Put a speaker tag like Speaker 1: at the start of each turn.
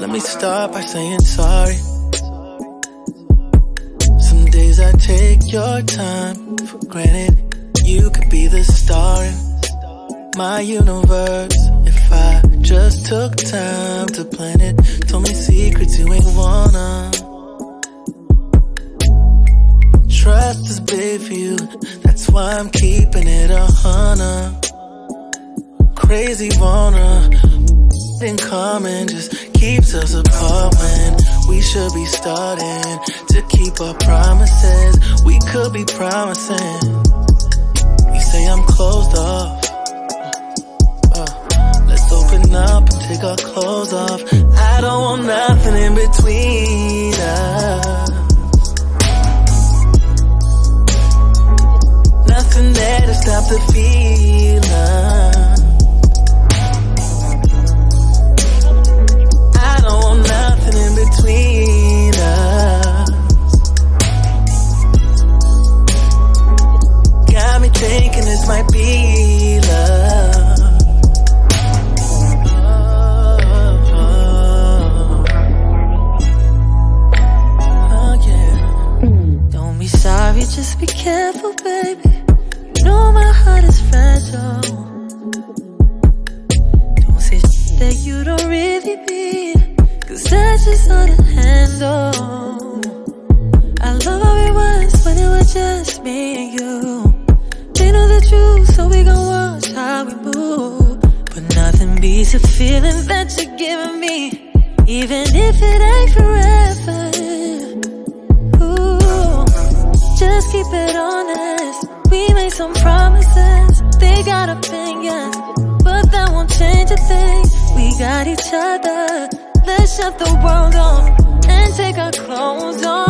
Speaker 1: Let me start by saying sorry. Some days I take your time for granted. You could be the star in my universe if I just took time to plan it. Told me secrets you ain't wanna. Trust is big for you, that's why I'm keeping it 100. Crazy wanna in common just keeps us apart when we should be starting to keep our promises. We could be promising. You say I'm closed off. Let's open up and take our clothes off. I don't want nothing in between us. Nothing there to stop the feeling. In between us, got me thinking this might be love. Oh yeah.
Speaker 2: Don't be sorry, just be careful, baby. You know my heart is fragile. Don't say shit that you don't really mean, 'cause that's just hard to handle. I love how it was when it was just me and you. They know the truth, so we gon' watch how we move. But nothing beats the feeling that you're giving me, even if it ain't forever. Ooh, just keep it honest. We made some promises, they got opinions, but that won't change a thing. We got each other. Let's shut the world off and take our clothes off.